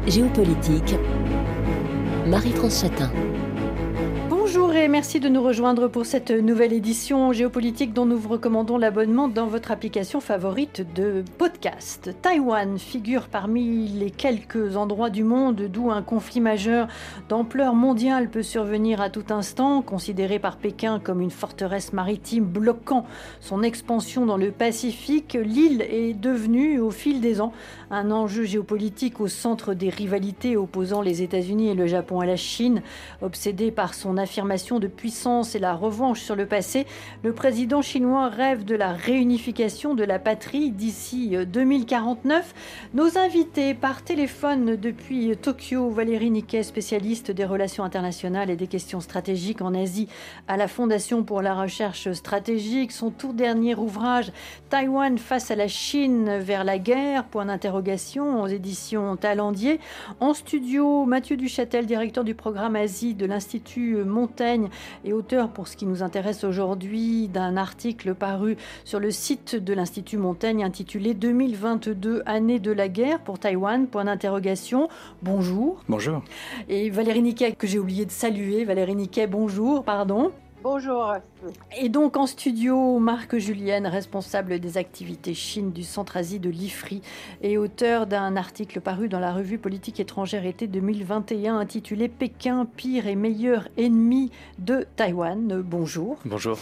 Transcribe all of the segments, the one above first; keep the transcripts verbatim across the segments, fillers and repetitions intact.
Géopolitique, Marie-France Chatin. Bonjour et merci de nous rejoindre pour cette nouvelle édition géopolitique dont nous vous recommandons l'abonnement dans votre application favorite de podcast. Taïwan figure parmi les quelques endroits du monde d'où un conflit majeur d'ampleur mondiale peut survenir à tout instant, considéré par Pékin comme une forteresse maritime bloquant son expansion dans le Pacifique. L'île est devenue au fil des ans un enjeu géopolitique au centre des rivalités opposant les États-Unis et le Japon à la Chine. Obsédé par son affirmation de puissance et la revanche sur le passé, le président chinois rêve de la réunification de la patrie d'ici deux mille quarante-neuf. Nos invités par téléphone depuis Tokyo, Valérie Niquet, spécialiste des relations internationales et des questions stratégiques en Asie à la Fondation pour la recherche stratégique. Son tout dernier ouvrage, Taïwan face à la Chine vers la guerre, point d'interrogation, aux éditions Talendier. En studio, Mathieu Duchâtel, directeur du programme Asie de l'Institut Montaigne et auteur, pour ce qui nous intéresse aujourd'hui, d'un article paru sur le site de l'Institut Montaigne intitulé deux mille vingt-deux, année de la guerre pour Taïwan, point d'interrogation. Bonjour. Bonjour. Et Valérie Niquet, que j'ai oublié de saluer. Valérie Niquet, bonjour, pardon. Bonjour. Et donc en studio, Marc Julienne, responsable des activités Chine du Centre-Asie de l'I F R I et auteur d'un article paru dans la revue Politique étrangère été deux mille vingt et un intitulé « Pékin, pire et meilleur ennemi de Taïwan ». Bonjour. Bonjour.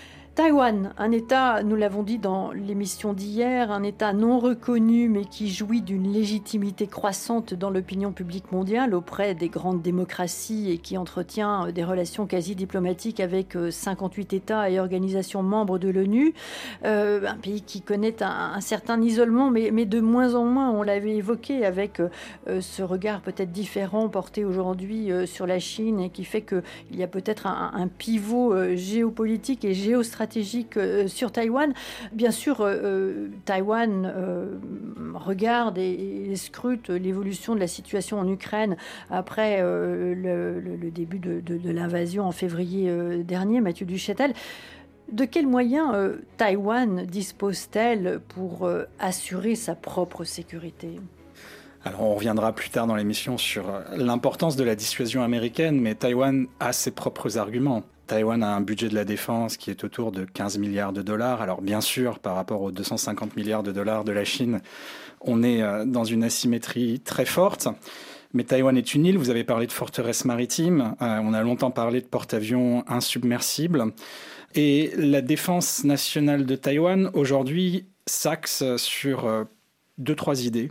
Taïwan, un État, nous l'avons dit dans l'émission d'hier, un État non reconnu mais qui jouit d'une légitimité croissante dans l'opinion publique mondiale auprès des grandes démocraties et qui entretient des relations quasi diplomatiques avec cinquante-huit États et organisations membres de l'ONU. Euh, un pays qui connaît un, un certain isolement mais, mais de moins en moins, on l'avait évoqué, avec euh, ce regard peut-être différent porté aujourd'hui euh, sur la Chine et qui fait qu'il y a peut-être un, un pivot euh, géopolitique et géostratégique stratégique euh, sur Taïwan. Bien sûr, euh, Taïwan euh, regarde et, et scrute l'évolution de la situation en Ukraine après euh, le, le, le début de, de, de l'invasion en février euh, dernier. Mathieu Duchâtel, de quels moyens euh, Taïwan dispose-t-elle pour euh, assurer sa propre sécurité ? Alors on reviendra plus tard dans l'émission sur l'importance de la dissuasion américaine, mais Taïwan a ses propres arguments. Taïwan a un budget de la défense qui est autour de quinze milliards de dollars. Alors bien sûr, par rapport aux deux cent cinquante milliards de dollars de la Chine, on est dans une asymétrie très forte. Mais Taïwan est une île, vous avez parlé de forteresse maritime, euh, on a longtemps parlé de porte-avions insubmersibles. Et la défense nationale de Taïwan, aujourd'hui, s'axe sur euh, deux, trois idées.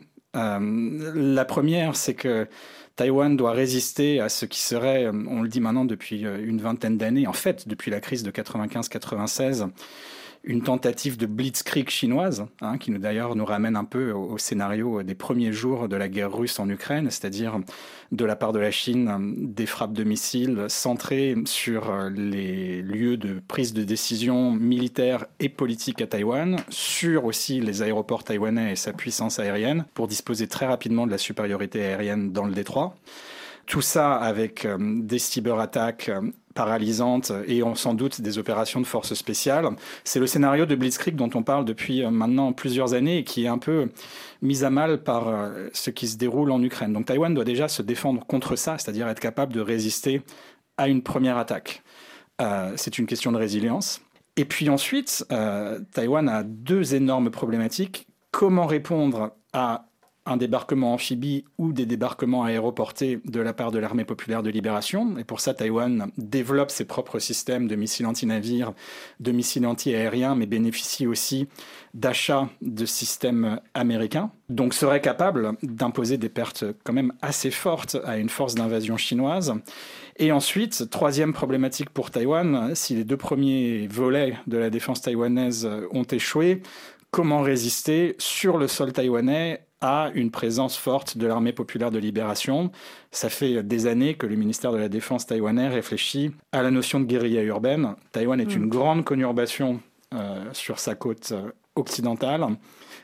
Euh, la première, c'est que Taïwan doit résister à ce qui serait, on le dit maintenant depuis une vingtaine d'années, en fait depuis la crise de quatre-vingt-quinze quatre-vingt-seize, une tentative de blitzkrieg chinoise, hein, qui nous d'ailleurs nous ramène un peu au, au scénario des premiers jours de la guerre russe en Ukraine, c'est-à-dire de la part de la Chine des frappes de missiles centrées sur les lieux de prise de décision militaire et politique à Taïwan, sur aussi les aéroports taïwanais et sa puissance aérienne, pour disposer très rapidement de la supériorité aérienne dans le détroit. Tout ça avec euh, des cyberattaques euh, paralysantes et on, sans doute des opérations de forces spéciales. C'est le scénario de Blitzkrieg dont on parle depuis euh, maintenant plusieurs années et qui est un peu mis à mal par euh, ce qui se déroule en Ukraine. Donc Taïwan doit déjà se défendre contre ça, c'est-à-dire être capable de résister à une première attaque. Euh, c'est une question de résilience. Et puis ensuite, euh, Taïwan a deux énormes problématiques. Comment répondre à un débarquement amphibie ou des débarquements aéroportés de la part de l'armée populaire de libération. Et pour ça, Taïwan développe ses propres systèmes de missiles anti-navires, de missiles anti-aériens, mais bénéficie aussi d'achats de systèmes américains. Donc serait capable d'imposer des pertes quand même assez fortes à une force d'invasion chinoise. Et ensuite, troisième problématique pour Taïwan, si les deux premiers volets de la défense taïwanaise ont échoué, comment résister sur le sol taïwanais à une présence forte de l'armée populaire de libération. Ça fait des années que le ministère de la Défense taïwanais réfléchit à la notion de guérilla urbaine. Taïwan est mmh. une grande conurbation euh, sur sa côte occidentale,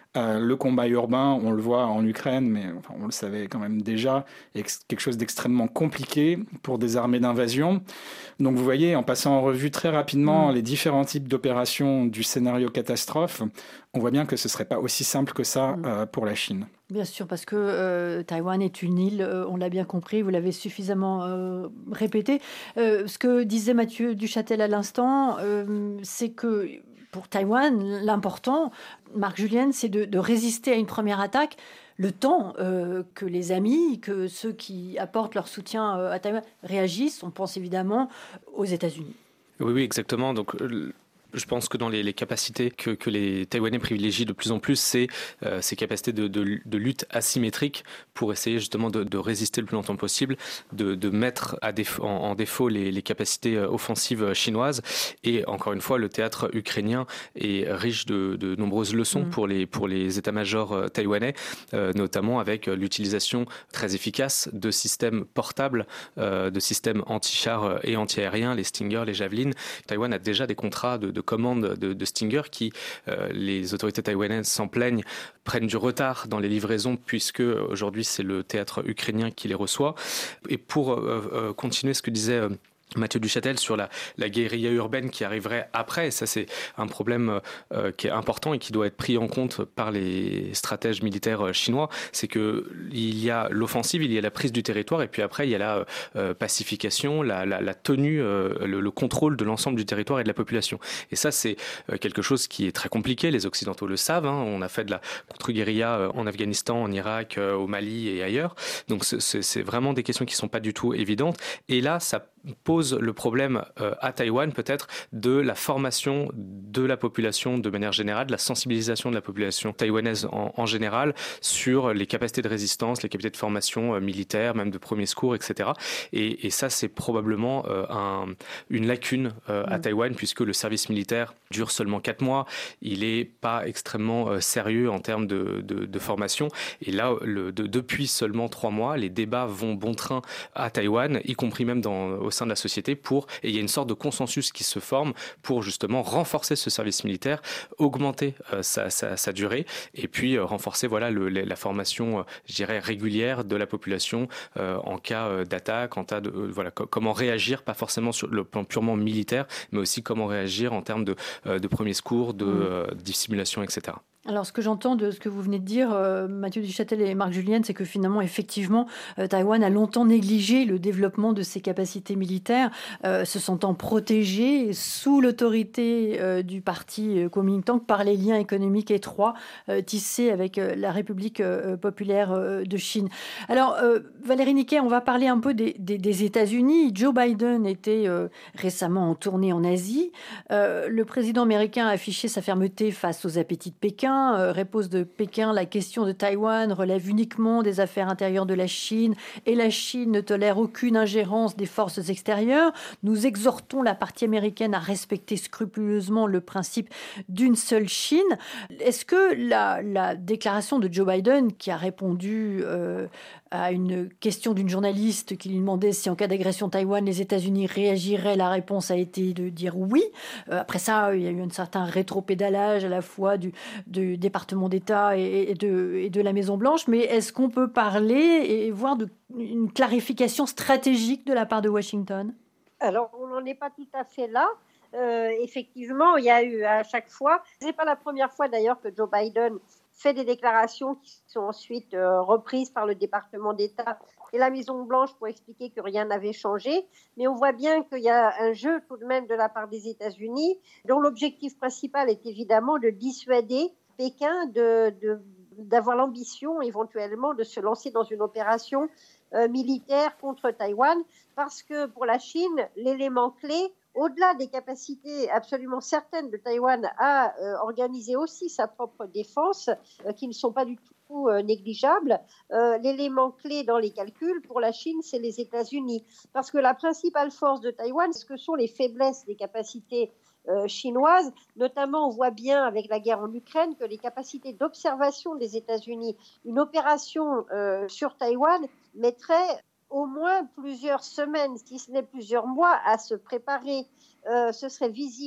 Euh, le combat urbain, on le voit en Ukraine, mais enfin, on le savait quand même déjà, est quelque chose d'extrêmement compliqué pour des armées d'invasion. Donc vous voyez, en passant en revue très rapidement mmh. les différents types d'opérations du scénario catastrophe, on voit bien que ce ne serait pas aussi simple que ça mmh. euh, pour la Chine. Bien sûr, parce que euh, Taïwan est une île, euh, on l'a bien compris, vous l'avez suffisamment euh, répété. Euh, ce que disait Mathieu Duchâtel à l'instant, euh, c'est que pour Taïwan, l'important, Marc Julien, c'est de, de résister à une première attaque, le temps euh, que les amis, que ceux qui apportent leur soutien euh, à Taïwan réagissent. On pense évidemment aux États-Unis. Oui, oui, exactement. Donc, euh... Je pense que dans les, les capacités que, que les Taïwanais privilégient de plus en plus, c'est euh, ces capacités de, de, de lutte asymétrique pour essayer justement de, de résister le plus longtemps possible, de, de mettre à défaut, en, en défaut les, les capacités offensives chinoises. Et encore une fois, le théâtre ukrainien est riche de, de nombreuses leçons mmh. pour les, pour les états-majors taïwanais, euh, notamment avec l'utilisation très efficace de systèmes portables, euh, de systèmes anti-chars et anti-aériens, les Stinger, les Javelin. Taïwan a déjà des contrats de de commandes de, de Stinger qui, euh, les autorités taïwanaises s'en plaignent, prennent du retard dans les livraisons puisque aujourd'hui c'est le théâtre ukrainien qui les reçoit. Et pour euh, euh, continuer ce que disait euh, Mathieu Duchâtel sur la, la guérilla urbaine qui arriverait après, et ça c'est un problème euh, qui est important et qui doit être pris en compte par les stratèges militaires chinois, c'est que il y a l'offensive, il y a la prise du territoire et puis après il y a la euh, pacification, la, la, la tenue, euh, le, le contrôle de l'ensemble du territoire et de la population. Et ça c'est euh, quelque chose qui est très compliqué, les Occidentaux le savent, hein. On a fait de la contre-guérilla en Afghanistan, en Irak, euh, au Mali et ailleurs, donc c'est, c'est vraiment des questions qui ne sont pas du tout évidentes. Et là ça pose le problème euh, à Taïwan peut-être de la formation de la population de manière générale, de la sensibilisation de la population taïwanaise en, en général sur les capacités de résistance, les capacités de formation euh, militaire, même de premier secours, et cetera. Et, et ça, c'est probablement euh, un, une lacune euh, à mmh. Taïwan puisque le service militaire dure seulement quatre mois. Il n'est pas extrêmement euh, sérieux en termes de, de, de formation. Et là, le, de, depuis seulement trois mois, les débats vont bon train à Taïwan, y compris même dans, au sein de la société pour, et il y a une sorte de consensus qui se forme pour justement renforcer ce service militaire, augmenter euh, sa, sa, sa durée et puis euh, renforcer voilà, le, la formation, euh, je dirais, régulière de la population euh, en cas euh, d'attaque, en cas de, euh, voilà, co- comment réagir, pas forcément sur le plan purement militaire, mais aussi comment réagir en termes de, euh, de premier secours, de mmh. euh, dissimulation, et cetera. Alors, ce que j'entends de ce que vous venez de dire, euh, Mathieu Duchâtel et Marc Julien, c'est que finalement, effectivement, euh, Taïwan a longtemps négligé le développement de ses capacités militaires, euh, se sentant protégé sous l'autorité euh, du parti euh, Kuomintang par les liens économiques étroits euh, tissés avec euh, la République euh, populaire euh, de Chine. Alors, euh, Valérie Niquet, on va parler un peu des, des, des États-Unis. Joe Biden était euh, récemment en tournée en Asie. Euh, le président américain a affiché sa fermeté face aux appétits de Pékin. Euh, réponse de Pékin, la question de Taïwan relève uniquement des affaires intérieures de la Chine et la Chine ne tolère aucune ingérence des forces extérieures. Nous exhortons la partie américaine à respecter scrupuleusement le principe d'une seule Chine. Est-ce que la, la déclaration de Joe Biden, qui a répondu euh, à une question d'une journaliste qui lui demandait si en cas d'agression de Taïwan, les États-Unis réagiraient, la réponse a été de dire oui. Euh, après ça, il y a eu un certain rétropédalage à la fois du, du département d'État et, et, de, et de la Maison-Blanche, mais est-ce qu'on peut parler et voir de, une clarification stratégique de la part de Washington ? Alors, on n'en est pas tout à fait là. Euh, effectivement, il y a eu à chaque fois, ce n'est pas la première fois d'ailleurs que Joe Biden fait des déclarations qui sont ensuite euh, reprises par le département d'État et la Maison-Blanche pour expliquer que rien n'avait changé. Mais on voit bien qu'il y a un jeu tout de même de la part des États-Unis dont l'objectif principal est évidemment de dissuader Pékin de, de, d'avoir l'ambition éventuellement de se lancer dans une opération euh, militaire contre Taïwan parce que pour la Chine, l'élément clé, au-delà des capacités absolument certaines de Taïwan à euh, organiser aussi sa propre défense, euh, qui ne sont pas du tout euh, négligeables, euh, l'élément clé dans les calculs pour la Chine, c'est les États-Unis. Parce que la principale force de Taïwan, ce que sont les faiblesses des capacités euh, chinoises. Notamment, on voit bien avec la guerre en Ukraine que les capacités d'observation des États-Unis, une opération euh, sur Taïwan mettrait au moins plusieurs semaines, si ce n'est plusieurs mois, à se préparer. Euh, ce serait visible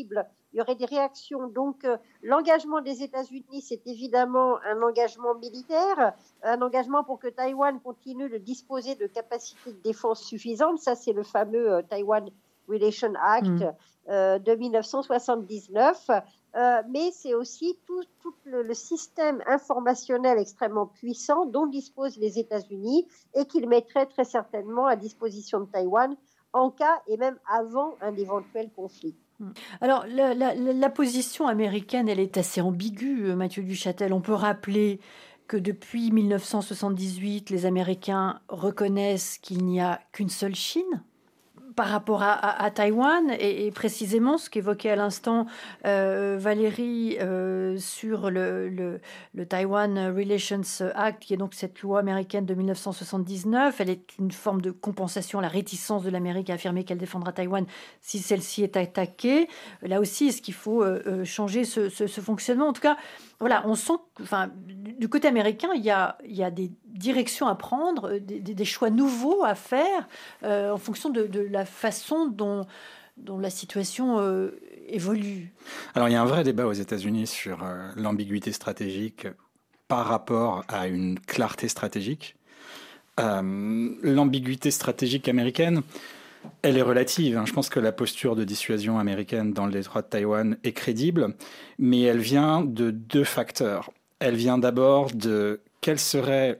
il y aurait des réactions. Donc, euh, l'engagement des États-Unis, c'est évidemment un engagement militaire, un engagement pour que Taïwan continue de disposer de capacités de défense suffisantes. Ça, c'est le fameux euh, Taiwan Relation Act mmh. euh, de dix-neuf cent soixante-dix-neuf. Euh, mais c'est aussi tout, tout le, le système informationnel extrêmement puissant dont disposent les États-Unis et qu'ils mettraient très certainement à disposition de Taïwan en cas et même avant un éventuel conflit. Alors, la, la, la position américaine, elle est assez ambiguë, Mathieu Duchâtel. On peut rappeler que depuis dix-neuf cent soixante-dix-huit, les Américains reconnaissent qu'il n'y a qu'une seule Chine par rapport à, à, à Taïwan, et, et précisément ce qu'évoquait à l'instant euh, Valérie euh, sur le, le, le Taiwan Relations Act, qui est donc cette loi américaine de dix-neuf cent soixante-dix-neuf. Elle est une forme de compensation à la réticence de l'Amérique à affirmer qu'elle défendra Taïwan si celle-ci est attaquée. Là aussi, est-ce qu'il faut euh, changer ce, ce, ce fonctionnement ? En tout cas, voilà, on sent que, enfin, du côté américain, il y a, il y a des directions à prendre, des, des choix nouveaux à faire euh, en fonction de, de la façon dont, dont la situation euh, évolue. Alors, il y a un vrai débat aux États-Unis sur euh, l'ambiguïté stratégique par rapport à une clarté stratégique. Euh, l'ambiguïté stratégique américaine, elle est relative. Hein. Je pense que la posture de dissuasion américaine dans le détroit de Taïwan est crédible, mais elle vient de deux facteurs. Elle vient d'abord de quelle serait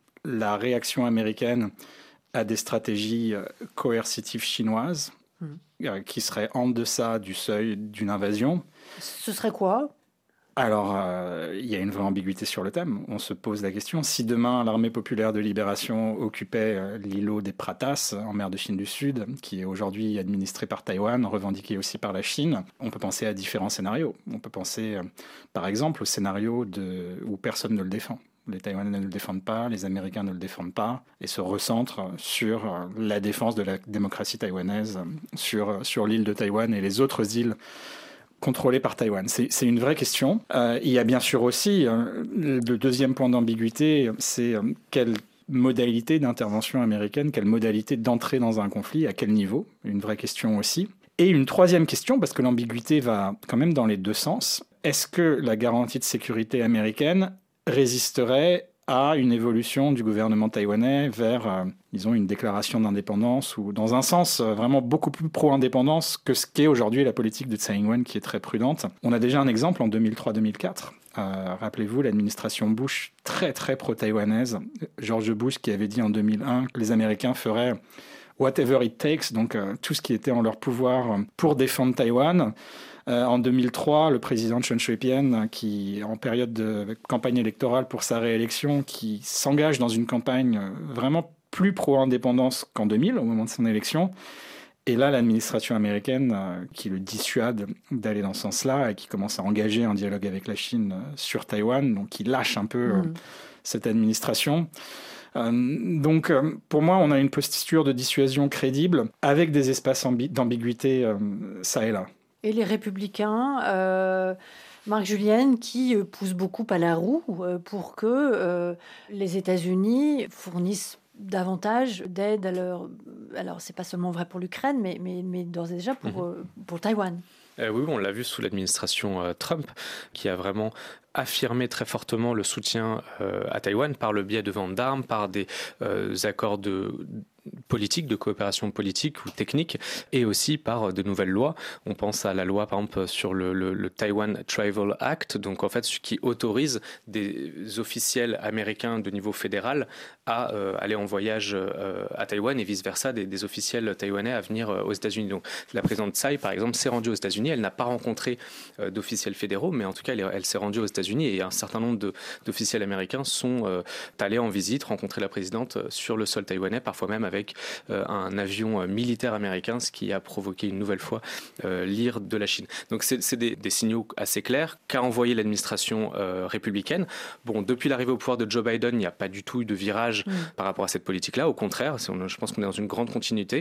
la réaction américaine à des stratégies coercitives chinoises mmh. euh, qui seraient en deçà du seuil d'une invasion. Ce serait quoi ? Alors, euh, il y a une vraie ambiguïté sur le thème. On se pose la question, si demain l'armée populaire de libération occupait euh, l'îlot des Pratas en mer de Chine du Sud, qui est aujourd'hui administré par Taïwan, revendiqué aussi par la Chine, on peut penser à différents scénarios. On peut penser, euh, par exemple, au scénario de, où personne ne le défend. Les Taïwanais ne le défendent pas, les Américains ne le défendent pas, et se recentrent sur la défense de la démocratie taïwanaise, sur, sur l'île de Taïwan et les autres îles contrôlées par Taïwan. C'est, c'est une vraie question. Euh, il y a bien sûr aussi, euh, le deuxième point d'ambiguïté, c'est euh, quelle modalité d'intervention américaine, quelle modalité d'entrée dans un conflit, à quel niveau, une vraie question aussi. Et une troisième question, parce que l'ambiguïté va quand même dans les deux sens, est-ce que la garantie de sécurité américaine résisterait à une évolution du gouvernement taïwanais vers, euh, disons, une déclaration d'indépendance ou dans un sens euh, vraiment beaucoup plus pro-indépendance que ce qu'est aujourd'hui la politique de Tsai Ing-wen qui est très prudente. On a déjà un exemple en deux mille trois deux mille quatre. Euh, rappelez-vous, l'administration Bush très très pro-taïwanaise. George Bush qui avait dit en deux mille un que les Américains feraient whatever it takes, donc euh, tout ce qui était en leur pouvoir pour défendre Taïwan. Euh, en deux mille trois, le président Chen Shui-bian, qui en période de campagne électorale pour sa réélection, qui s'engage dans une campagne vraiment plus pro-indépendance qu'en deux mille, au moment de son élection. Et là, l'administration américaine euh, qui le dissuade d'aller dans ce sens-là et qui commence à engager un dialogue avec la Chine euh, sur Taïwan, donc qui lâche un peu euh, mmh. cette administration. Euh, donc, euh, pour moi, on a une posture de dissuasion crédible avec des espaces ambi- d'ambiguïté euh, ça et là. Et les républicains, euh, Marc Julienne, qui euh, pousse beaucoup à la roue euh, pour que euh, les États-Unis fournissent davantage d'aide à leur... Alors, c'est pas seulement vrai pour l'Ukraine, mais, mais, mais d'ores et déjà pour, mmh. euh, pour Taïwan. Euh, oui, on l'a vu sous l'administration euh, Trump, qui a vraiment affirmé très fortement le soutien euh, à Taïwan par le biais de ventes d'armes, par des euh, accords de... politique, de coopération politique ou technique, et aussi par de nouvelles lois. On pense à la loi, par exemple, sur le, le, le Taiwan Travel Act, donc en fait, ce qui autorise des officiels américains de niveau fédéral à euh, aller en voyage euh, à Taïwan et vice-versa, des, des officiels taïwanais à venir euh, aux États-Unis. Donc, la présidente Tsai, par exemple, s'est rendue aux États-Unis. Elle n'a pas rencontré euh, d'officiels fédéraux, mais en tout cas, elle, elle s'est rendue aux États-Unis et un certain nombre de, d'officiels américains sont euh, allés en visite, rencontrer la présidente sur le sol taïwanais, parfois même avec avec euh, un avion euh, militaire américain, ce qui a provoqué une nouvelle fois euh, l'ire de la Chine. Donc c'est, c'est des, des signaux assez clairs qu'a envoyé l'administration euh, républicaine. Bon, depuis l'arrivée au pouvoir de Joe Biden, il n'y a pas du tout eu de virage mmh. par rapport à cette politique-là. Au contraire, c'est, on, je pense qu'on est dans une grande continuité.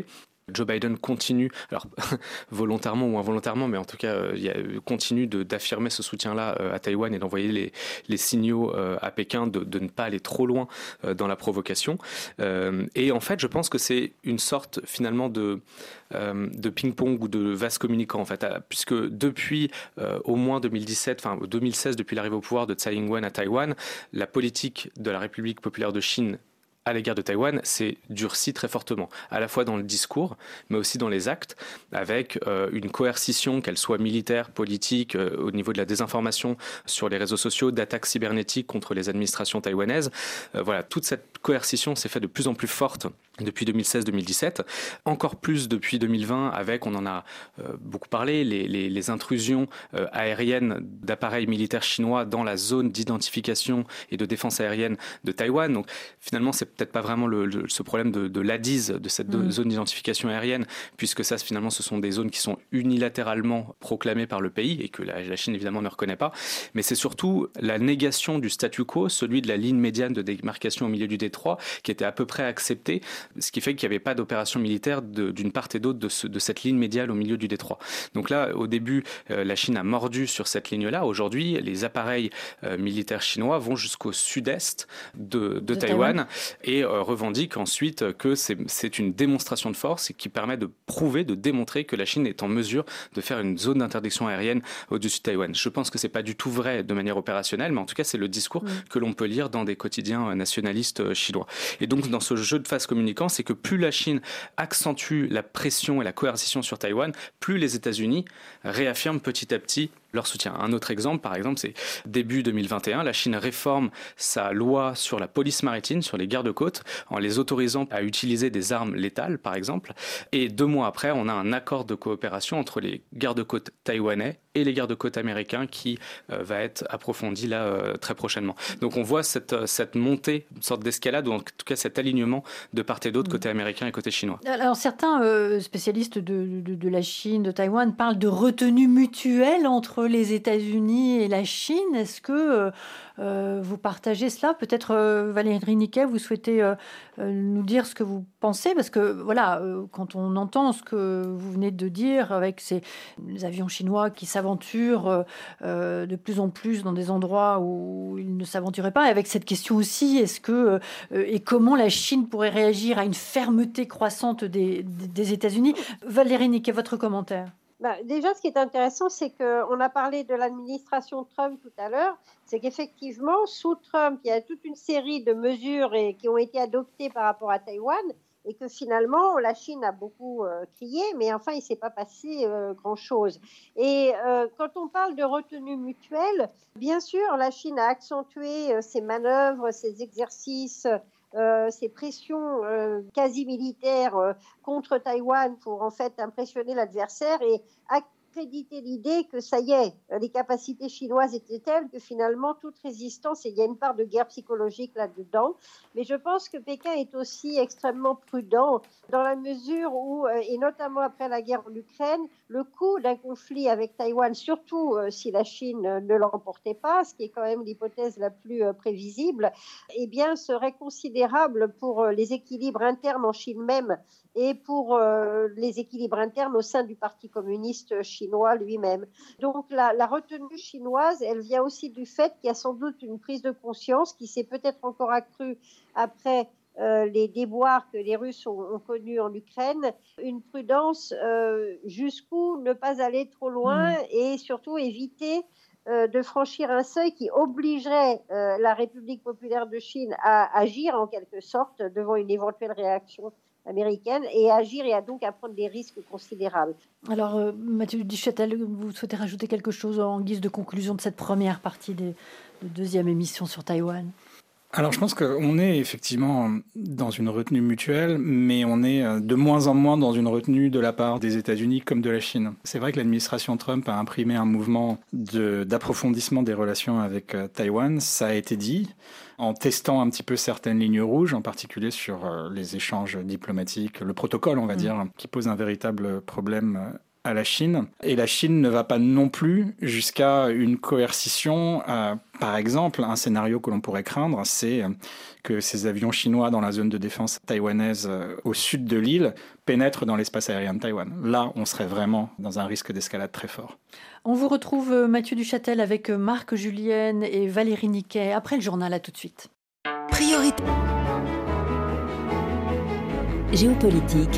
Joe Biden continue, alors volontairement ou involontairement, mais en tout cas, euh, il y a, continue de, d'affirmer ce soutien-là euh, à Taïwan et d'envoyer les, les signaux euh, à Pékin de, de ne pas aller trop loin euh, dans la provocation. Euh, et en fait, je pense que c'est une sorte finalement de, euh, de ping-pong ou de vase communicant, en fait, à, puisque depuis euh, au moins deux mille dix-sept, enfin deux mille seize, depuis l'arrivée au pouvoir de Tsai Ing-wen à Taïwan, la politique de la République populaire de Chine à l'égard de Taïwan s'est durci très fortement, à la fois dans le discours, mais aussi dans les actes, avec euh, une coercition, qu'elle soit militaire, politique, euh, au niveau de la désinformation sur les réseaux sociaux, d'attaques cybernétiques contre les administrations taïwanaises. Euh, voilà, toute cette coercition s'est faite de plus en plus forte depuis deux mille seize deux mille dix-sept, encore plus depuis deux mille vingt, avec, on en a euh, beaucoup parlé, les, les, les intrusions euh, aériennes d'appareils militaires chinois dans la zone d'identification et de défense aérienne de Taïwan. Donc finalement, c'est peut-être pas vraiment le, le, ce problème de, de l'A D I S, de cette mmh. zone d'identification aérienne, puisque ça, finalement, ce sont des zones qui sont unilatéralement proclamées par le pays et que la, la Chine, évidemment, ne reconnaît pas. Mais c'est surtout la négation du statu quo, celui de la ligne médiane de démarcation au milieu du détroit, qui était à peu près accepté, ce qui fait qu'il n'y avait pas d'opération militaire de, d'une part et d'autre de, ce, de cette ligne médiane au milieu du détroit. Donc là, au début, euh, la Chine a mordu sur cette ligne-là. Aujourd'hui, les appareils euh, militaires chinois vont jusqu'au sud-est de, de, de Taïwan, Taïwan et euh, revendique ensuite que c'est, c'est une démonstration de force et qui permet de prouver, de démontrer que la Chine est en mesure de faire une zone d'interdiction aérienne au-dessus de Taïwan. Je pense que c'est pas du tout vrai de manière opérationnelle, mais en tout cas, c'est le discours mmh. que l'on peut lire dans des quotidiens nationalistes chinois. Et donc, dans ce jeu de phase communicant, c'est que plus la Chine accentue la pression et la coercition sur Taïwan, plus les États-Unis réaffirment petit à petit leur soutien. Un autre exemple, par exemple, c'est début deux mille vingt et un, la Chine réforme sa loi sur la police maritime, sur les gardes-côtes, en les autorisant à utiliser des armes létales, par exemple. Et deux mois après, on a un accord de coopération entre les gardes-côtes taïwanais et les gardes-côtes américains qui euh, va être approfondi là euh, très prochainement. Donc on voit cette, cette montée, une sorte d'escalade, ou en tout cas cet alignement de part et d'autre, côté américain et côté chinois. Alors certains euh, spécialistes de, de, de la Chine, de Taïwan, parlent de retenue mutuelle entre les États-Unis et la Chine. Est-ce que euh, euh, vous partagez cela ? Peut-être euh, Valérie Niquet, vous souhaitez euh, euh, nous dire ce que vous pensez ? Parce que voilà, euh, quand on entend ce que vous venez de dire avec ces les avions chinois qui s'aventurent euh, de plus en plus dans des endroits où ils ne s'aventuraient pas, et avec cette question aussi, est-ce que euh, et comment la Chine pourrait réagir à une fermeté croissante des, des, des États-Unis ? Valérie Niquet, votre commentaire ? Bah, déjà, ce qui est intéressant, c'est qu'on a parlé de l'administration Trump tout à l'heure, c'est qu'effectivement, sous Trump, il y a toute une série de mesures et, qui ont été adoptées par rapport à Taïwan, et que finalement, la Chine a beaucoup euh, crié, mais enfin, il ne s'est pas passé euh, grand-chose. Et euh, quand on parle de retenue mutuelle, bien sûr, la Chine a accentué euh, ses manœuvres, ses exercices, Euh, ces pressions euh, quasi militaires euh, contre Taïwan pour en fait impressionner l'adversaire et accréditer l'idée que ça y est, les capacités chinoises étaient telles que finalement toute résistance, et il y a une part de guerre psychologique là-dedans. Mais je pense que Pékin est aussi extrêmement prudent dans la mesure où, euh, et notamment après la guerre en Ukraine, le coût d'un conflit avec Taïwan, surtout euh, si la Chine ne l'emportait pas, ce qui est quand même l'hypothèse la plus euh, prévisible, eh bien, serait considérable pour euh, les équilibres internes en Chine même et pour euh, les équilibres internes au sein du Parti communiste chinois lui-même. Donc la, la retenue chinoise, elle vient aussi du fait qu'il y a sans doute une prise de conscience qui s'est peut-être encore accrue après Euh, les déboires que les Russes ont, ont connus en Ukraine, une prudence euh, jusqu'où ne pas aller trop loin mmh. et surtout éviter euh, de franchir un seuil qui obligerait euh, la République populaire de Chine à agir en quelque sorte devant une éventuelle réaction américaine et agir et à donc à prendre des risques considérables. Alors euh, Mathieu Duchâtel, vous souhaitez rajouter quelque chose en guise de conclusion de cette première partie des, de deuxième émission sur Taïwan ? Alors je pense qu'on est effectivement dans une retenue mutuelle, mais on est de moins en moins dans une retenue de la part des États-Unis comme de la Chine. C'est vrai que l'administration Trump a imprimé un mouvement de, d'approfondissement des relations avec Taïwan, ça a été dit, en testant un petit peu certaines lignes rouges, en particulier sur les échanges diplomatiques, le protocole on va mmh. dire, qui pose un véritable problème à la Chine. Et la Chine ne va pas non plus jusqu'à une coercition euh, Par exemple, un scénario que l'on pourrait craindre, c'est que ces avions chinois dans la zone de défense taïwanaise au sud de l'île pénètrent dans l'espace aérien de Taïwan. Là, on serait vraiment dans un risque d'escalade très fort. On vous retrouve, Mathieu Duchâtel, avec Marc Julienne et Valérie Niquet. Après le journal, à tout de suite. Priorité géopolitique.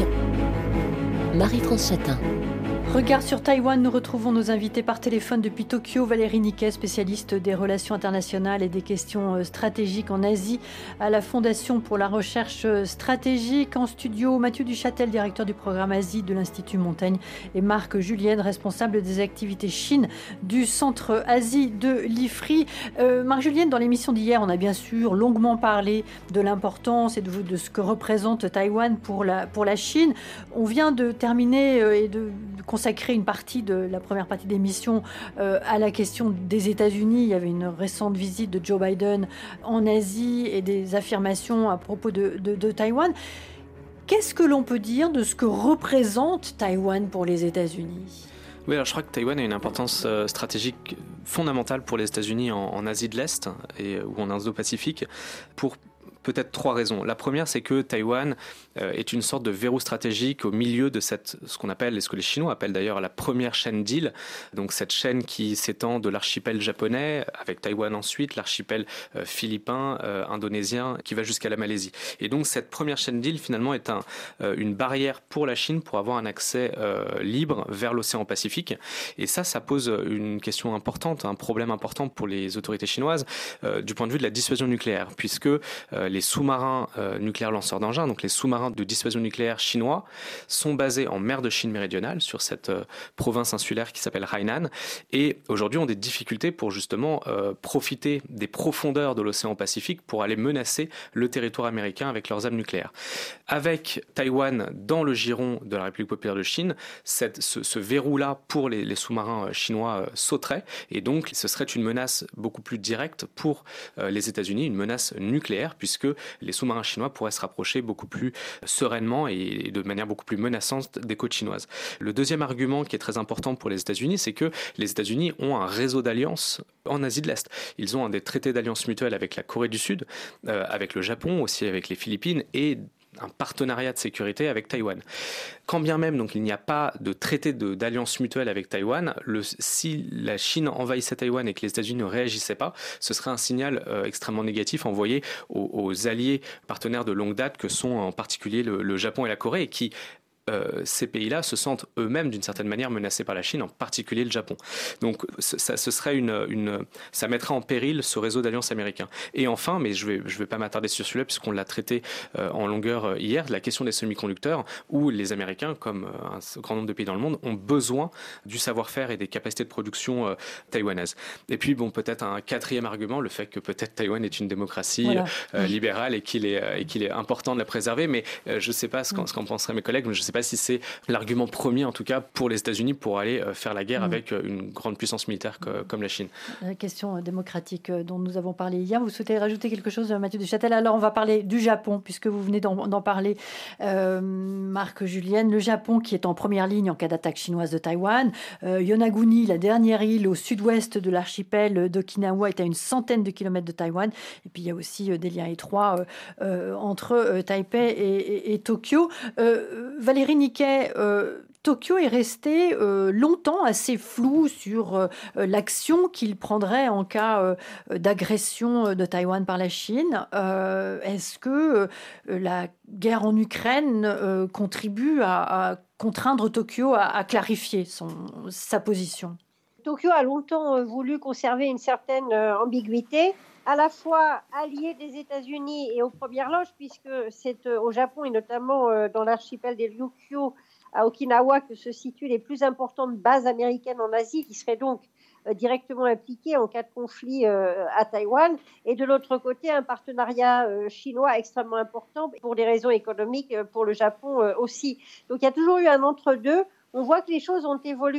Marie-France Chatin. Regard sur Taïwan, nous retrouvons nos invités par téléphone depuis Tokyo. Valérie Niquet, spécialiste des relations internationales et des questions stratégiques en Asie à la Fondation pour la recherche stratégique. En studio, Mathieu Duchâtel, directeur du programme Asie de l'Institut Montaigne, et Marc Julienne, responsable des activités Chine du Centre Asie de l'I F R I. Euh, Marc Julienne, dans l'émission d'hier, on a bien sûr longuement parlé de l'importance et de, de ce que représente Taïwan pour la, pour la Chine. On vient de terminer euh, et de, de consacrer une partie de la première partie d'émission euh, à la question des États-Unis. Il y avait une récente visite de Joe Biden en Asie et des affirmations à propos de, de, de Taïwan. Qu'est-ce que l'on peut dire de ce que représente Taïwan pour les États-Unis ? Oui, alors je crois que Taïwan a une importance euh, stratégique fondamentale pour les États-Unis en, en Asie de l'Est et, ou en Indo-Pacifique pour peut-être trois raisons. La première, c'est que Taïwan euh, est une sorte de verrou stratégique au milieu de cette, ce qu'on appelle, et ce que les Chinois appellent d'ailleurs la première chaîne d'îles. Donc cette chaîne qui s'étend de l'archipel japonais, avec Taïwan ensuite, l'archipel euh, philippin, euh, indonésien, qui va jusqu'à la Malaisie. Et donc cette première chaîne d'îles, finalement, est un, euh, une barrière pour la Chine pour avoir un accès euh, libre vers l'océan Pacifique. Et ça, ça pose une question importante, un problème important pour les autorités chinoises euh, du point de vue de la dissuasion nucléaire, puisque euh, les sous-marins euh, nucléaires lanceurs d'engins, donc les sous-marins de dissuasion nucléaire chinois, sont basés en mer de Chine méridionale, sur cette euh, province insulaire qui s'appelle Hainan, et aujourd'hui ont des difficultés pour justement euh, profiter des profondeurs de l'océan Pacifique pour aller menacer le territoire américain avec leurs armes nucléaires. Avec Taïwan dans le giron de la République populaire de Chine, cette, ce, ce verrou-là pour les, les sous-marins chinois euh, sauterait, et donc ce serait une menace beaucoup plus directe pour euh, les États-Unis, une menace nucléaire, puisque les sous-marins chinois pourraient se rapprocher beaucoup plus sereinement et de manière beaucoup plus menaçante des côtes chinoises. Le deuxième argument qui est très important pour les États-Unis, c'est que les États-Unis ont un réseau d'alliances en Asie de l'Est. Ils ont des traités d'alliance mutuelle avec la Corée du Sud, euh, avec le Japon, aussi avec les Philippines, et un partenariat de sécurité avec Taïwan. Quand bien même donc, il n'y a pas de traité de, d'alliance mutuelle avec Taïwan, le, si la Chine envahissait Taïwan et que les États-Unis ne réagissaient pas, ce serait un signal euh, extrêmement négatif envoyé aux, aux alliés partenaires de longue date que sont en particulier le, le Japon et la Corée, et qui Euh, ces pays-là se sentent eux-mêmes d'une certaine manière menacés par la Chine, en particulier le Japon. Donc ça, ce serait une, une, ça mettrait en péril ce réseau d'alliances américains. Et enfin, mais je ne vais, je vais pas m'attarder sur celui-là puisqu'on l'a traité euh, en longueur hier, la question des semi-conducteurs, où les Américains, comme un grand nombre de pays dans le monde, ont besoin du savoir-faire et des capacités de production euh, taïwanaises. Et puis, bon, peut-être un quatrième argument, le fait que peut-être Taïwan est une démocratie voilà. euh, libérale et qu'il est, et qu'il est important de la préserver, mais euh, je ne sais pas ce qu'en, ce qu'en penseraient mes collègues, mais je ne sais pas si c'est l'argument premier, en tout cas, pour les États-Unis pour aller faire la guerre mmh. avec une grande puissance militaire que, comme la Chine. La question démocratique dont nous avons parlé hier. Vous souhaitez rajouter quelque chose, Mathieu Duchâtel ? Alors, on va parler du Japon, puisque vous venez d'en, d'en parler, euh, Marc Julienne. Le Japon qui est en première ligne en cas d'attaque chinoise de Taïwan. Euh, Yonaguni, la dernière île au sud-ouest de l'archipel d'Okinawa, est à une centaine de kilomètres de Taïwan. Et puis, il y a aussi euh, des liens étroits euh, euh, entre euh, Taipei et, et, et Tokyo. Euh, Valérie Niquet, Euh, Tokyo est resté euh, longtemps assez flou sur euh, l'action qu'il prendrait en cas euh, d'agression de Taïwan par la Chine. Euh, est-ce que euh, la guerre en Ukraine euh, contribue à, à contraindre Tokyo à, à clarifier son, sa position ? Tokyo a longtemps voulu conserver une certaine euh, ambiguïté, à la fois allié des États-Unis et aux premières loges, puisque c'est euh, au Japon et notamment euh, dans l'archipel des Ryukyu, à Okinawa, que se situent les plus importantes bases américaines en Asie, qui seraient donc euh, directement impliquées en cas de conflit euh, à Taïwan. Et de l'autre côté, un partenariat euh, chinois extrêmement important pour des raisons économiques, euh, pour le Japon euh, aussi. Donc il y a toujours eu un entre-deux. On voit que les choses ont évolué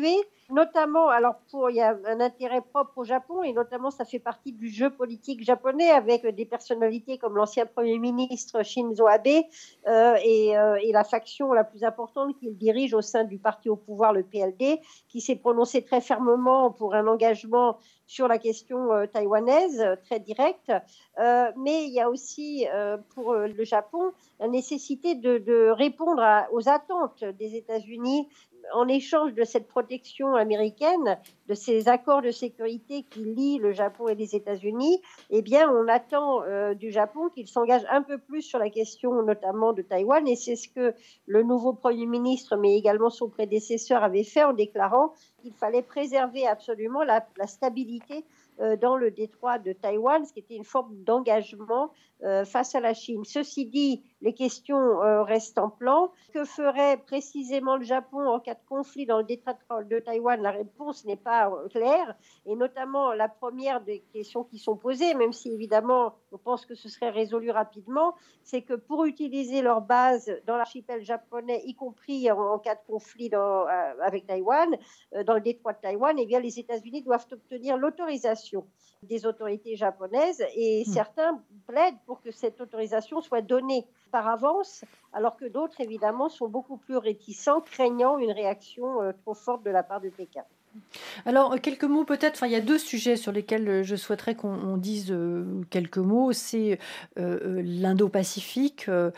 Notamment, alors pour, il y a un intérêt propre au Japon et notamment ça fait partie du jeu politique japonais avec des personnalités comme l'ancien Premier ministre Shinzo Abe euh, et, euh, et la faction la plus importante qu'il dirige au sein du parti au pouvoir, le P L D, qui s'est prononcé très fermement pour un engagement sur la question euh, taïwanaise, euh, très direct. Euh, mais il y a aussi euh, pour euh, le Japon la nécessité de, de répondre à, aux attentes des États-Unis en échange de cette protection américaine, de ces accords de sécurité qui lient le Japon et les États-Unis, eh bien, on attend euh, du Japon qu'il s'engage un peu plus sur la question notamment de Taïwan. Et c'est ce que le nouveau Premier ministre, mais également son prédécesseur, avait fait en déclarant qu'il fallait préserver absolument la, la stabilité euh, dans le détroit de Taïwan, ce qui était une forme d'engagement euh, face à la Chine. Ceci dit, les questions euh, restent en plan. Que ferait précisément le Japon en cas de conflit dans le détroit de Taïwan? La réponse n'est pas euh, claire. Et notamment, la première des questions qui sont posées, même si évidemment on pense que ce serait résolu rapidement, c'est que pour utiliser leur base dans l'archipel japonais, y compris en, en cas de conflit dans, euh, avec Taïwan, euh, dans le détroit de Taïwan, eh bien, les États-Unis doivent obtenir l'autorisation des autorités japonaises et mmh. certains plaident pour que cette autorisation soit donnée par avance, alors que d'autres, évidemment, sont beaucoup plus réticents, craignant une réaction euh, trop forte de la part de Pékin. Alors, quelques mots peut-être, enfin, il y a deux sujets sur lesquels je souhaiterais qu'on dise euh, quelques mots. C'est euh, l'Indo-Pacifique, euh,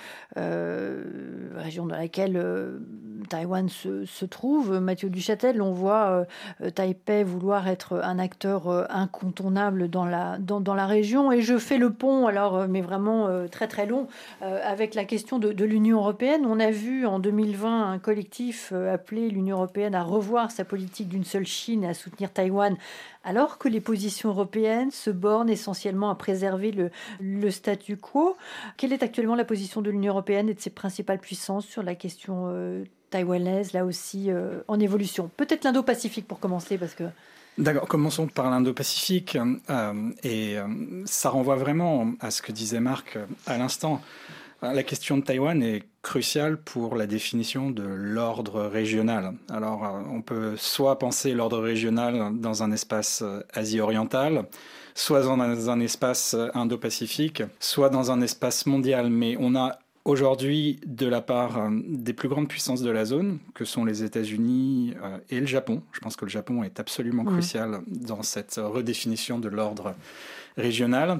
euh, région dans laquelle euh, Taïwan se, se trouve. Mathieu Duchâtel, on voit euh, Taipei vouloir être un acteur euh, incontournable dans la, dans, dans la région. Et je fais le pont, alors, mais vraiment euh, très très long, euh, avec la question de, de l'Union européenne. On a vu en deux mille vingt un collectif euh, appelé l'Union européenne à revoir sa politique d'une seule Chine et à soutenir Taïwan, alors que les positions européennes se bornent essentiellement à préserver le, le statu quo. Quelle est actuellement la position de l'Union européenne et de ses principales puissances sur la question euh, taïwanaise, là aussi euh, en évolution? Peut-être l'Indo-Pacifique pour commencer, parce que... D'accord, commençons par l'Indo-Pacifique. Euh, et euh, ça renvoie vraiment à ce que disait Marc à l'instant. La question de Taïwan est cruciale pour la définition de l'ordre régional. Alors, on peut soit penser l'ordre régional dans un espace Asie-oriental, soit dans un espace Indo-Pacifique, soit dans un espace mondial. Mais on a aujourd'hui, de la part des plus grandes puissances de la zone, que sont les États-Unis et le Japon, je pense que le Japon est absolument mmh. crucial dans cette redéfinition de l'ordre régional,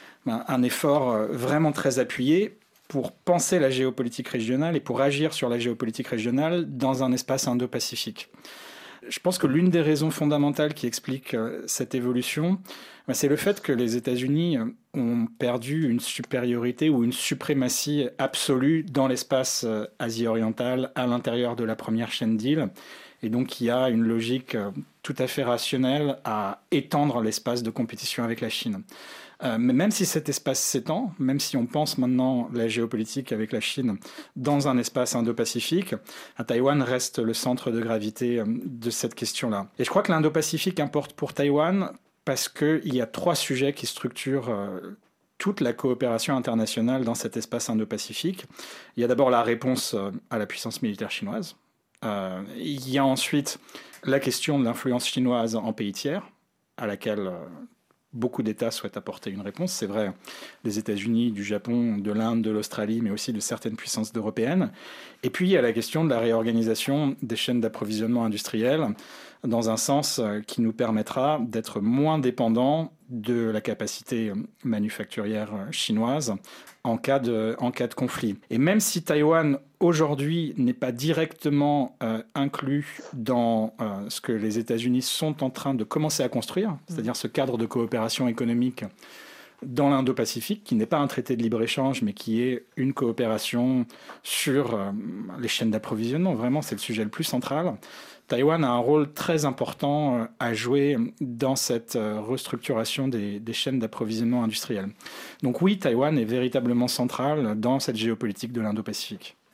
un effort vraiment très appuyé pour penser la géopolitique régionale et pour agir sur la géopolitique régionale dans un espace indo-pacifique. Je pense que l'une des raisons fondamentales qui explique cette évolution, c'est le fait que les États-Unis ont perdu une supériorité ou une suprématie absolue dans l'espace Asie-oriental à l'intérieur de la première chaîne d'îles. Et donc, il y a une logique tout à fait rationnelle à étendre l'espace de compétition avec la Chine. Euh, mais même si cet espace s'étend, même si on pense maintenant la géopolitique avec la Chine dans un espace indo-pacifique, Taïwan reste le centre de gravité de cette question-là. Et je crois que l'Indo-Pacifique importe pour Taïwan parce qu'il y a trois sujets qui structurent euh, toute la coopération internationale dans cet espace indo-pacifique. Il y a d'abord la réponse à la puissance militaire chinoise. Euh, il y a ensuite la question de l'influence chinoise en pays tiers, à laquelle... Euh, beaucoup d'États souhaitent apporter une réponse. C'est vrai des États-Unis, du Japon, de l'Inde, de l'Australie, mais aussi de certaines puissances européennes. Et puis, il y a la question de la réorganisation des chaînes d'approvisionnement industrielles dans un sens qui nous permettra d'être moins dépendants de la capacité manufacturière chinoise en cas de, en cas de conflit. Et même si Taïwan, aujourd'hui, n'est pas directement euh, inclus dans euh, ce que les États-Unis sont en train de commencer à construire, c'est-à-dire ce cadre de coopération économique dans l'Indo-Pacifique, qui n'est pas un traité de libre-échange, mais qui est une coopération sur euh, les chaînes d'approvisionnement. Vraiment, c'est le sujet le plus central. Taïwan a un rôle très important à jouer dans cette restructuration des, des chaînes d'approvisionnement industrielles. Donc oui, Taïwan est véritablement central dans cette géopolitique de l'Indo-Pacifique.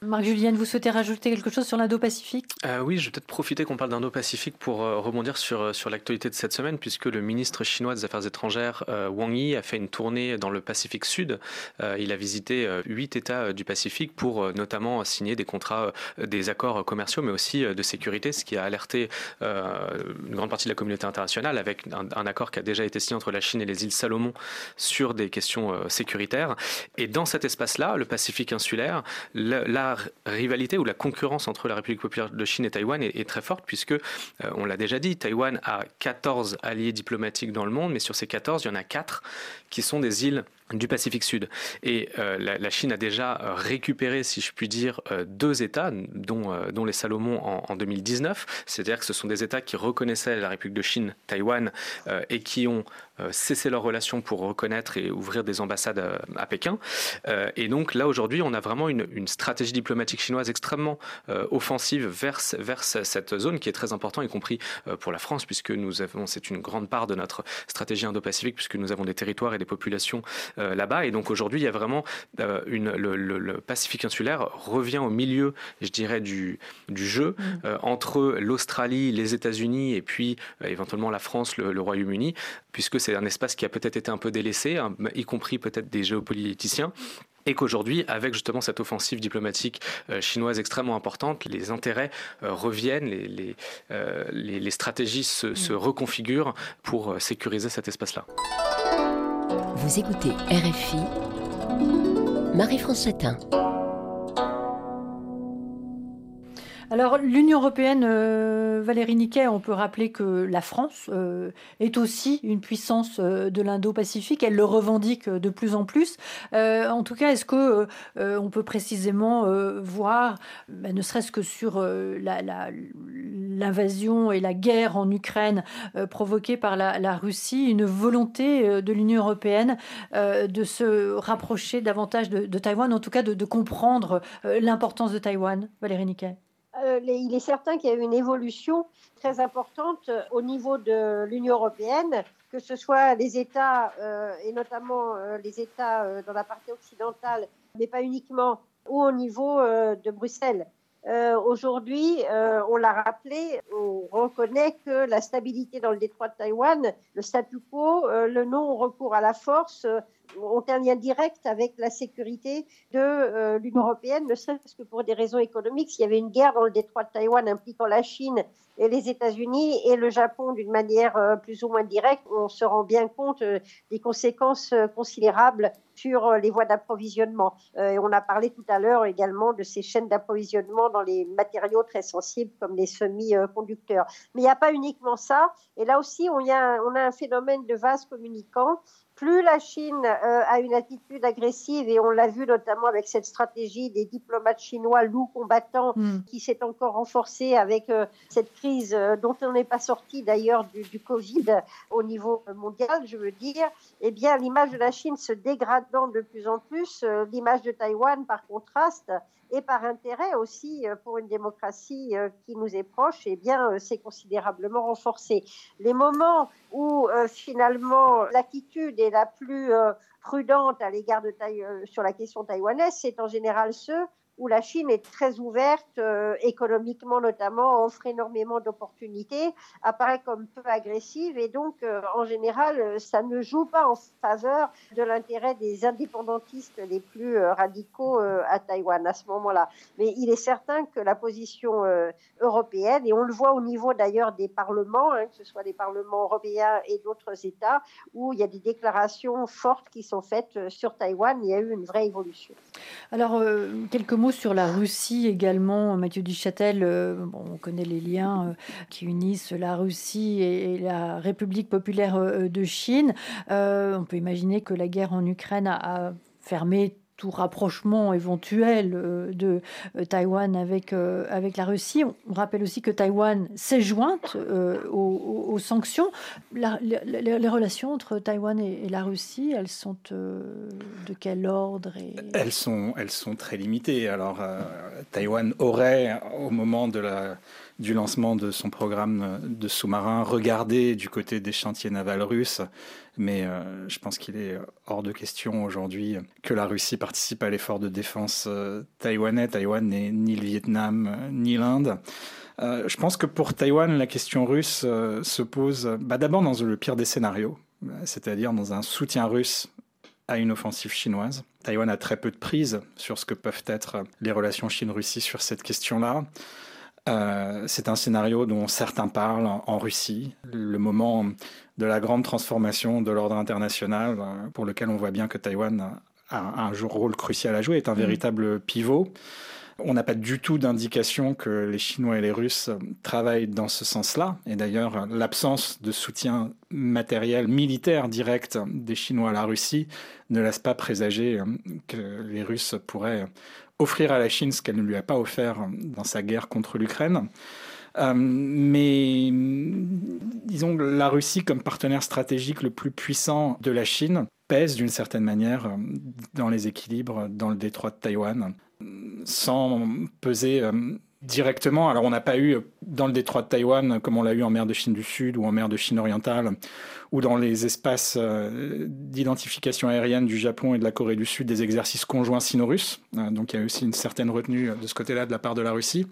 Marc Julien, vous souhaitez rajouter quelque chose sur l'Indo-Pacifique ? euh, Oui, je vais peut-être profiter qu'on parle d'Indo-Pacifique pour euh, rebondir sur, sur l'actualité de cette semaine, puisque le ministre chinois des Affaires étrangères, euh, Wang Yi, a fait une tournée dans le Pacifique Sud. Euh, il a visité euh, huit États du Pacifique pour euh, notamment signer des contrats, euh, des accords commerciaux, mais aussi euh, de sécurité, ce qui a alerté euh, une grande partie de la communauté internationale, avec un, un accord qui a déjà été signé entre la Chine et les îles Salomon sur des questions euh, sécuritaires. Et dans cet espace-là, le Pacifique insulaire, la, la rivalité ou la concurrence entre la République populaire de Chine et Taïwan est, est très forte, puisque, euh, on l'a déjà dit, Taïwan a quatorze alliés diplomatiques dans le monde, mais sur ces quatorze, il y en a quatre qui sont des îles du Pacifique Sud. Et euh, la, la Chine a déjà récupéré, si je puis dire, euh, deux États, dont, euh, dont les Salomon en, en deux mille dix-neuf. C'est-à-dire que ce sont des États qui reconnaissaient la République de Chine, Taïwan, euh, et qui ont euh, cessé leurs relations pour reconnaître et ouvrir des ambassades à, à Pékin. Euh, et donc là, aujourd'hui, on a vraiment une, une stratégie diplomatique chinoise extrêmement euh, offensive vers, vers cette zone qui est très importante, y compris euh, pour la France, puisque nous avons, c'est une grande part de notre stratégie indo-pacifique, puisque nous avons des territoires et des populations euh, là-bas. Et donc aujourd'hui, il y a vraiment euh, une, le, le, le Pacifique insulaire revient au milieu, je dirais, du, du jeu mmh. euh, entre l'Australie, les États-Unis et puis euh, éventuellement la France, le, le Royaume-Uni, puisque c'est un espace qui a peut-être été un peu délaissé, hein, y compris peut-être des géopoliticiens. Et qu'aujourd'hui, avec justement cette offensive diplomatique euh, chinoise extrêmement importante, les intérêts euh, reviennent, les, les, euh, les, les stratégies se, mmh. se reconfigurent pour euh, sécuriser cet espace-là. Vous écoutez R F I, Marie-France Chatin. Alors, l'Union européenne, euh, Valérie Niquet, on peut rappeler que la France euh, est aussi une puissance euh, de l'Indo-Pacifique. Elle le revendique de plus en plus. Euh, en tout cas, est-ce que euh, on peut précisément euh, voir, ben, ne serait-ce que sur euh, la, la, l'invasion et la guerre en Ukraine euh, provoquée par la, la Russie, une volonté euh, de l'Union européenne euh, de se rapprocher davantage de, de Taïwan, en tout cas de, de comprendre euh, l'importance de Taïwan, Valérie Niquet? Euh, il est certain qu'il y a eu une évolution très importante au niveau de l'Union européenne, que ce soit les États, euh, et notamment euh, les États euh, dans la partie occidentale, mais pas uniquement, ou au niveau euh, de Bruxelles. Euh, aujourd'hui, euh, on l'a rappelé, on reconnaît que la stabilité dans le détroit de Taïwan, le statu quo, euh, le non-recours à la force, euh, ont un lien direct avec la sécurité de euh, l'Union européenne, ne serait-ce que pour des raisons économiques. S'il y avait une guerre dans le détroit de Taïwan impliquant la Chine et les États-Unis et le Japon d'une manière euh, plus ou moins directe, on se rend bien compte euh, des conséquences euh, considérables sur euh, les voies d'approvisionnement. Euh, et on a parlé tout à l'heure également de ces chaînes d'approvisionnement dans les matériaux très sensibles comme les semi-conducteurs. Mais il n'y a pas uniquement ça. Et là aussi, on, y a, on a un phénomène de vase communicant. Plus la Chine euh, a une attitude agressive, et on l'a vu notamment avec cette stratégie des diplomates chinois loups combattants mm. qui s'est encore renforcée avec euh, cette crise euh, dont on n'est pas sorti d'ailleurs du, du Covid au niveau mondial, je veux dire, eh bien l'image de la Chine se dégradant de plus en plus, euh, l'image de Taïwan par contraste et par intérêt aussi euh, pour une démocratie euh, qui nous est proche, eh bien euh, c'est considérablement renforcé. Les moments où euh, finalement l'attitude est la plus euh, prudente à l'égard de Taï- euh, sur la question taïwanaise, c'est en général ceux où la Chine est très ouverte, euh, économiquement notamment, offre énormément d'opportunités, apparaît comme peu agressive, et donc euh, en général ça ne joue pas en faveur de l'intérêt des indépendantistes les plus euh, radicaux euh, à Taïwan à ce moment-là. Mais il est certain que la position euh, européenne, et on le voit au niveau d'ailleurs des parlements, hein, que ce soit les parlements européens et d'autres États, où il y a des déclarations fortes qui sont faites sur Taïwan, il y a eu une vraie évolution. Alors, euh, quelques mots sur la Russie également, Mathieu Duchâtel. Euh, bon, on connaît les liens euh, qui unissent la Russie et, et la République populaire euh, de Chine. Euh, on peut imaginer que la guerre en Ukraine a, a fermé tout rapprochement éventuel euh, de euh, Taïwan avec, euh, avec la Russie. On rappelle aussi que Taïwan s'est jointe euh, aux, aux, aux sanctions. La, la, la, les relations entre Taïwan et, et la Russie, elles sont euh, de quel ordre et... elles, sont, elles sont très limitées. Alors, euh, Taïwan aurait, au moment de la du lancement de son programme de sous-marins, regarder du côté des chantiers navals russes. Mais euh, je pense qu'il est hors de question aujourd'hui que la Russie participe à l'effort de défense euh, taïwanais. Taïwan n'est ni le Vietnam, euh, ni l'Inde. Euh, je pense que pour Taïwan, la question russe euh, se pose bah, d'abord dans le pire des scénarios, c'est-à-dire dans un soutien russe à une offensive chinoise. Taïwan a très peu de prise sur ce que peuvent être les relations Chine-Russie sur cette question-là. Euh, c'est un scénario dont certains parlent en, en Russie, le moment de la grande transformation de l'ordre international, euh, pour lequel on voit bien que Taïwan a, a un rôle crucial à jouer, est un véritable pivot. On n'a pas du tout d'indication que les Chinois et les Russes travaillent dans ce sens-là. Et d'ailleurs, l'absence de soutien matériel, militaire direct des Chinois à la Russie ne laisse pas présager que les Russes pourraient offrir à la Chine ce qu'elle ne lui a pas offert dans sa guerre contre l'Ukraine. Euh, mais disons que la Russie, comme partenaire stratégique le plus puissant de la Chine, pèse d'une certaine manière dans les équilibres dans le détroit de Taïwan, sans peser euh, directement. Alors on n'a pas eu dans le détroit de Taïwan, comme on l'a eu en mer de Chine du Sud ou en mer de Chine orientale, ou dans les espaces euh, d'identification aérienne du Japon et de la Corée du Sud, des exercices conjoints sino-russes. Euh, donc il y a aussi une certaine retenue de ce côté-là de la part de la Russie.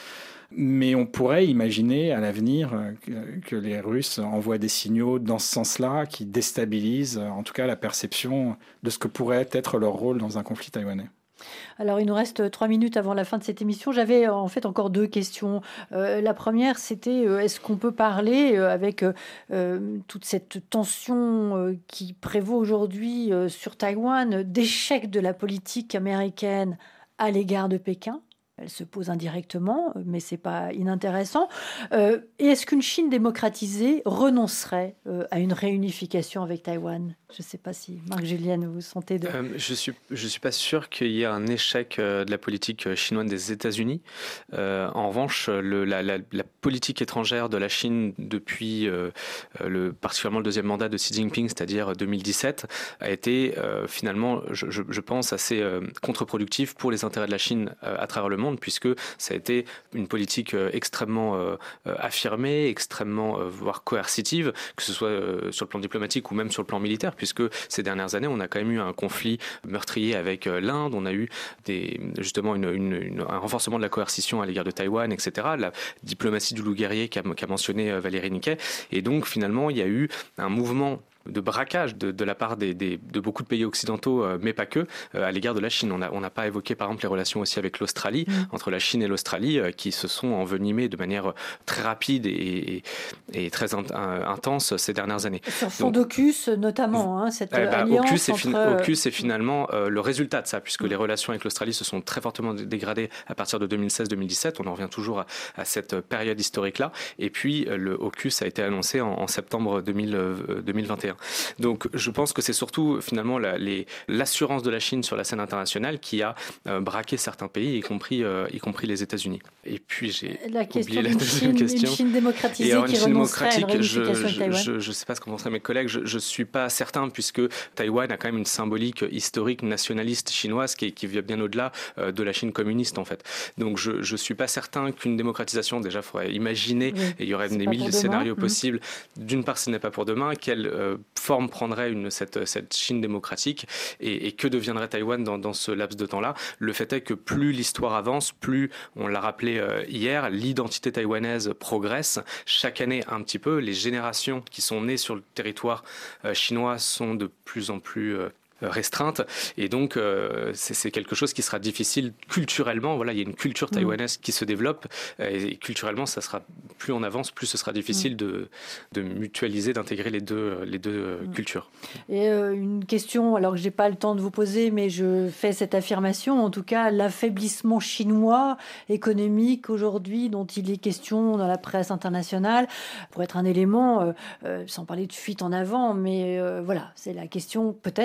Mais on pourrait imaginer à l'avenir que, que les Russes envoient des signaux dans ce sens-là qui déstabilisent en tout cas la perception de ce que pourrait être leur rôle dans un conflit taïwanais. Alors, il nous reste trois minutes avant la fin de cette émission. J'avais en fait encore deux questions. Euh, la première, c'était euh, est-ce qu'on peut parler euh, avec euh, toute cette tension euh, qui prévaut aujourd'hui euh, sur Taïwan d'échec de la politique américaine à l'égard de Pékin ? Elle se pose indirectement, mais ce n'est pas inintéressant. Euh, et est-ce qu'une Chine démocratisée renoncerait euh, à une réunification avec Taïwan ? Je ne sais pas si, Marc-Julienne, vous sentez de... Euh, je ne suis, je suis pas sûr qu'il y ait un échec euh, de la politique chinoise des États-Unis. Euh, en revanche, le, la, la, la politique étrangère de la Chine depuis euh, le, particulièrement le deuxième mandat de Xi Jinping, c'est-à-dire deux mille dix-sept, a été euh, finalement, je, je, je pense, assez euh, contre-productive pour les intérêts de la Chine euh, à travers le monde, puisque ça a été une politique euh, extrêmement euh, affirmée, extrêmement, euh, voire coercitive, que ce soit euh, sur le plan diplomatique ou même sur le plan militaire, puisque ces dernières années, on a quand même eu un conflit meurtrier avec l'Inde, on a eu des, justement une, une, une, un renforcement de la coercition à l'égard de Taïwan, et cetera, la diplomatie du loup guerrier qu'a, qu'a mentionné Valérie Niquet. Et donc, finalement, il y a eu un mouvement de braquage de, de la part des, des, de beaucoup de pays occidentaux, euh, mais pas que, euh, à l'égard de la Chine. On n'a on n'a pas évoqué, par exemple, les relations aussi avec l'Australie, mmh. entre la Chine et l'Australie, euh, qui se sont envenimées de manière très rapide et, et, et très in, in, intense ces dernières années. Sur fond d'AUKUS, notamment, hein, cette euh, bah, alliance AUKUS entre... est, fin, AUKUS est finalement euh, le résultat de ça, puisque mmh. les relations avec l'Australie se sont très fortement dégradées à partir de deux mille seize deux mille dix-sept. On en revient toujours à, à cette période historique-là. Et puis, euh, le AUKUS a été annoncé en, en septembre deux mille vingt et un. Donc, je pense que c'est surtout finalement la, les, l'assurance de la Chine sur la scène internationale qui a euh, braqué certains pays, y compris, euh, y compris les États-Unis. Et puis j'ai la oublié la deuxième Chine, question. Une Chine démocratisée et alors, qui une Chine renoncerait à une réunification je, avec Taïwan. Je ne sais pas ce qu'en penseraient mes collègues. Je ne suis pas certain puisque Taïwan a quand même une symbolique historique nationaliste chinoise qui, qui vient bien au-delà euh, de la Chine communiste en fait. Donc je ne suis pas certain qu'une démocratisation, déjà il faudrait imaginer, oui, et il y aurait des milliers de scénarios mmh. possibles. D'une part, ce n'est pas pour demain. Quelle euh, forme prendrait une, cette, cette Chine démocratique et, et que deviendrait Taïwan dans, dans ce laps de temps-là? Le fait est que plus l'histoire avance, plus, on l'a rappelé euh, hier, l'identité taïwanaise progresse. Chaque année un petit peu, les générations qui sont nées sur le territoire euh, chinois sont de plus en plus... Euh, restreinte et donc euh, c'est, c'est quelque chose qui sera difficile culturellement. Voilà, il y a une culture taïwanaise qui se développe et culturellement ça sera, plus on avance, plus ce sera difficile de, de mutualiser, d'intégrer les deux, les deux cultures. Et euh, une question, alors que j'ai pas le temps de vous poser, mais je fais cette affirmation, en tout cas l'affaiblissement chinois économique aujourd'hui dont il est question dans la presse internationale pourrait être un élément, euh, euh, sans parler de fuite en avant, mais euh, voilà, c'est la question peut-être euh,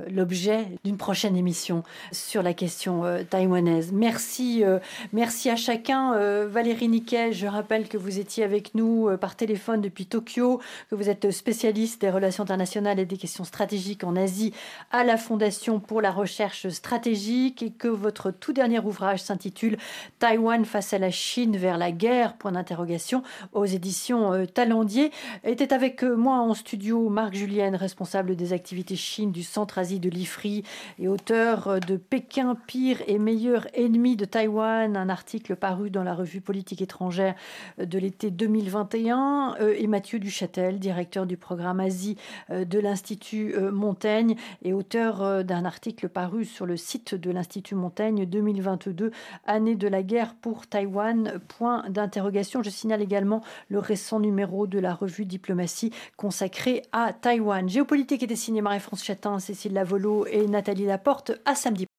l'objet d'une prochaine émission sur la question euh, taïwanaise. Merci, euh, merci à chacun. Euh, Valérie Niquet, je rappelle que vous étiez avec nous euh, par téléphone depuis Tokyo, que vous êtes spécialiste des relations internationales et des questions stratégiques en Asie à la Fondation pour la recherche stratégique et que votre tout dernier ouvrage s'intitule « Taïwan face à la Chine vers la guerre ?» point d'interrogation aux éditions euh, Talendier. Était avec euh, moi en studio Marc Julienne, responsable des activités Chine du Centre Asie de l'I F R I et auteur de Pékin, pire et meilleur ennemi de Taïwan, un article paru dans la revue Politique étrangère de l'été deux mille vingt et un, euh, et Mathieu Duchâtel, directeur du programme Asie euh, de l'Institut euh, Montaigne et auteur euh, d'un article paru sur le site de l'Institut Montaigne deux mille vingt-deux, année de la guerre pour Taïwan, point d'interrogation. Je signale également le récent numéro de la revue Diplomatie consacré à Taïwan. Géopolitique était signé Marie-France Chatin, Cécile Lavolo et Nathalie Laporte. À samedi